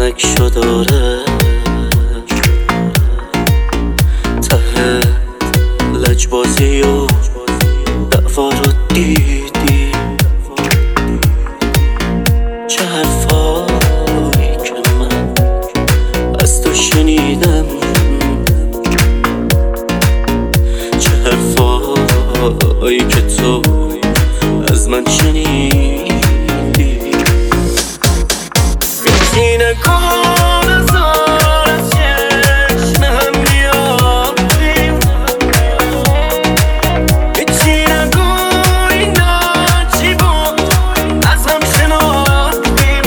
نقشو داره ته لجبازی و دعوا رو دیدی، چه حرفایی که من از تو شنیدم، چه حرفایی که تو از من شنیدی. هیچی نکن ازار از چشم هم بیابیم، هیچی نگو اینا چی بود از هم شناختیم،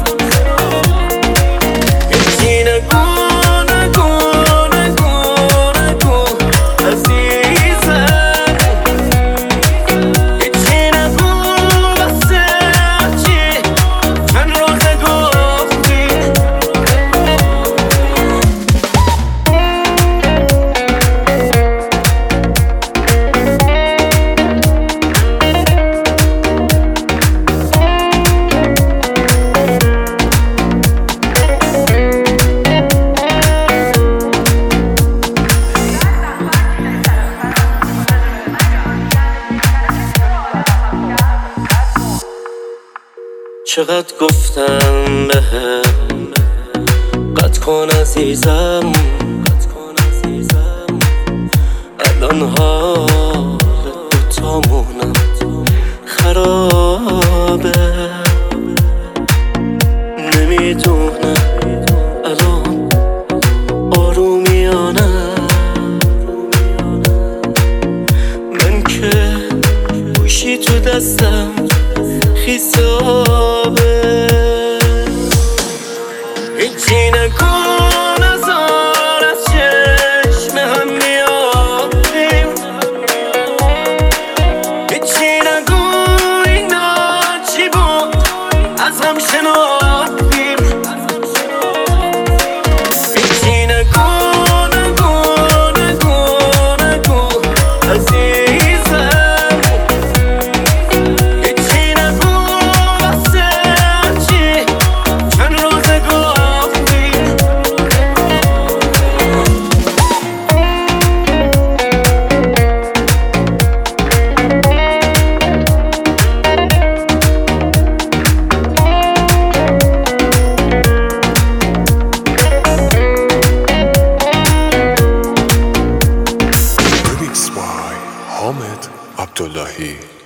هیچی نگو نگو نگو نگو عزیزم، هیچی نگو واسه چی چند روز گفتی. چقدر گفتم بهم قطع کن عزیزم، الان حال دوتامونم خرابه، نمیدونم الان آرومیانم، من که گوشی تو دستم خیسابه. هیچی نکن ازار از چشم هم میابیم، هیچی نگو اینا چی بود از هم شناختیم، هیچی نگو نگو نگو نگو عزیزم، حامد عبداللهی.